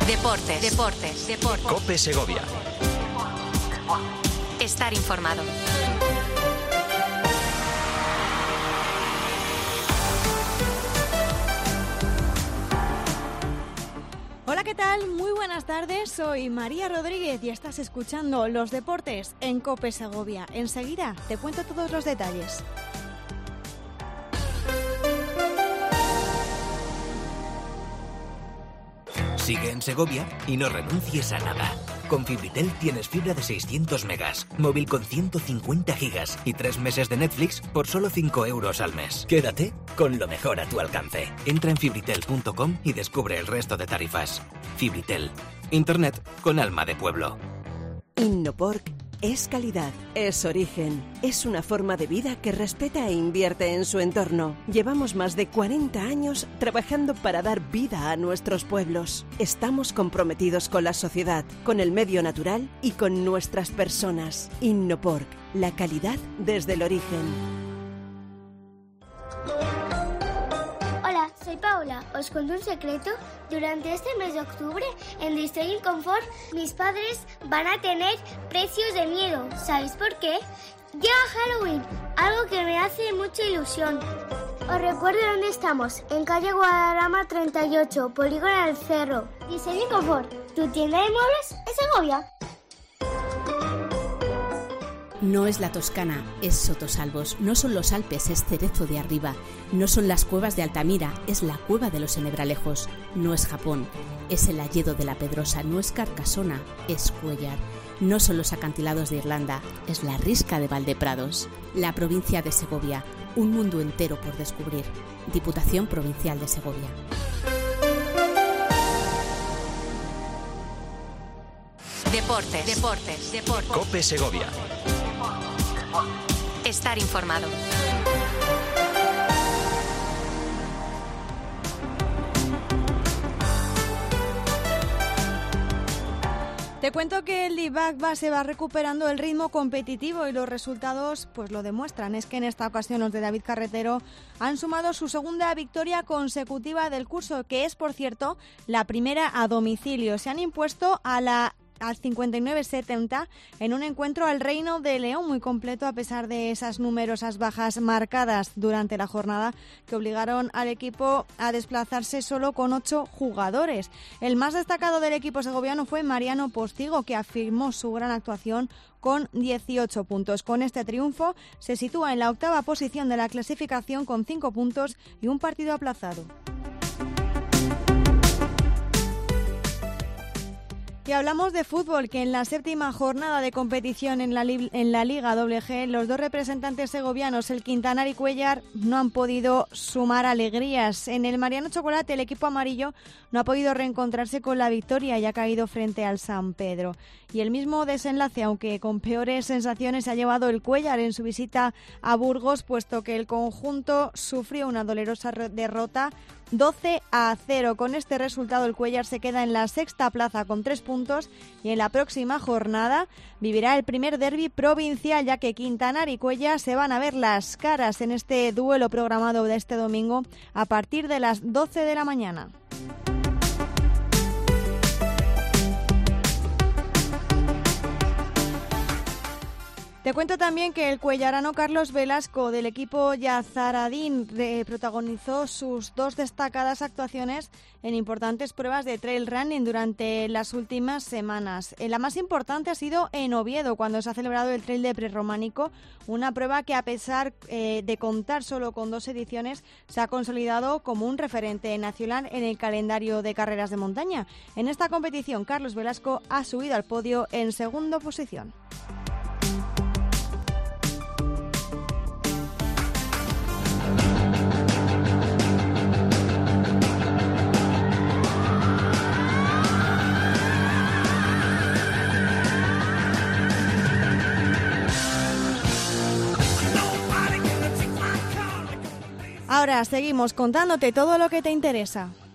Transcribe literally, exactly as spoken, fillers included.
Deportes, deportes, deportes. COPE Segovia. Estar informado. Hola, ¿qué tal? Muy buenas tardes, soy María Rodríguez y estás escuchando Los Deportes en COPE Segovia. Enseguida te cuento todos los detalles. Sigue en Segovia y no renuncies a nada. Con Fibritel tienes fibra de seiscientos megas, móvil con ciento cincuenta gigas y tres meses de Netflix por solo cinco euros al mes. Quédate con lo mejor a tu alcance. Entra en fibritel punto com y descubre el resto de tarifas. Fibritel. Internet con alma de pueblo. Innopork es calidad, es origen, es una forma de vida que respeta e invierte en su entorno. Llevamos más de cuarenta años trabajando para dar vida a nuestros pueblos. Estamos comprometidos con la sociedad, con el medio natural y con nuestras personas. Innopork, la calidad desde el origen. Hola, soy Paola. Os cuento un secreto. Durante este mes de octubre, en Disney Comfort, mis padres van a tener precios de miedo. ¿Sabéis por qué? Llega Halloween, algo que me hace mucha ilusión. Os recuerdo dónde estamos, en calle Guadarrama treinta y ocho, Polígono del Cerro. Disney Comfort, tu tienda de muebles en Segovia. No es la Toscana, es Sotosalvos. No son los Alpes, es Cerezo de Arriba. No son las cuevas de Altamira, es la cueva de los Ennebralejos. No es Japón, es el Alledo de la Pedrosa. No es Carcasona, es Cuéllar. No son los acantilados de Irlanda, es la Risca de Valdeprados. La provincia de Segovia, un mundo entero por descubrir. Diputación Provincial de Segovia. Deportes, deportes, deportes. COPE Segovia. Estar informado. Te cuento que el Livac va, se va recuperando el ritmo competitivo y los resultados pues lo demuestran. Es que en esta ocasión los de David Carretero han sumado su segunda victoria consecutiva del curso, que es, por cierto, la primera a domicilio. Se han impuesto a la al cincuenta y nueve setenta en un encuentro al Reino de León muy completo a pesar de esas numerosas bajas marcadas durante la jornada que obligaron al equipo a desplazarse solo con ocho jugadores. El más destacado del equipo segoviano fue Mariano Postigo, que afirmó su gran actuación con dieciocho puntos. Con este triunfo se sitúa en la octava posición de la clasificación con cinco puntos y un partido aplazado. Y hablamos de fútbol, que en la séptima jornada de competición en la, en la Liga doble G, los dos representantes segovianos, el Quintanar y Cuéllar, no han podido sumar alegrías. En el Mariano Chocolate, el equipo amarillo no ha podido reencontrarse con la victoria y ha caído frente al San Pedro. Y el mismo desenlace, aunque con peores sensaciones, se ha llevado el Cuéllar en su visita a Burgos, puesto que el conjunto sufrió una dolorosa derrota doce a cero. Con este resultado el Cuéllar se queda en la sexta plaza con tres puntos y en la próxima jornada vivirá el primer derbi provincial, ya que Quintanar y Cuéllar se van a ver las caras en este duelo programado de este domingo a partir de las doce de la mañana. Te cuento también que el cuellarano Carlos Velasco del equipo Yazaradín eh, protagonizó sus dos destacadas actuaciones en importantes pruebas de trail running durante las últimas semanas. Eh, la más importante ha sido en Oviedo, cuando se ha celebrado el Trail de Prerrománico, una prueba que, a pesar eh, de contar solo con dos ediciones, se ha consolidado como un referente nacional en el calendario de carreras de montaña. En esta competición, Carlos Velasco ha subido al podio en segunda posición. Ahora seguimos contándote todo lo que te interesa.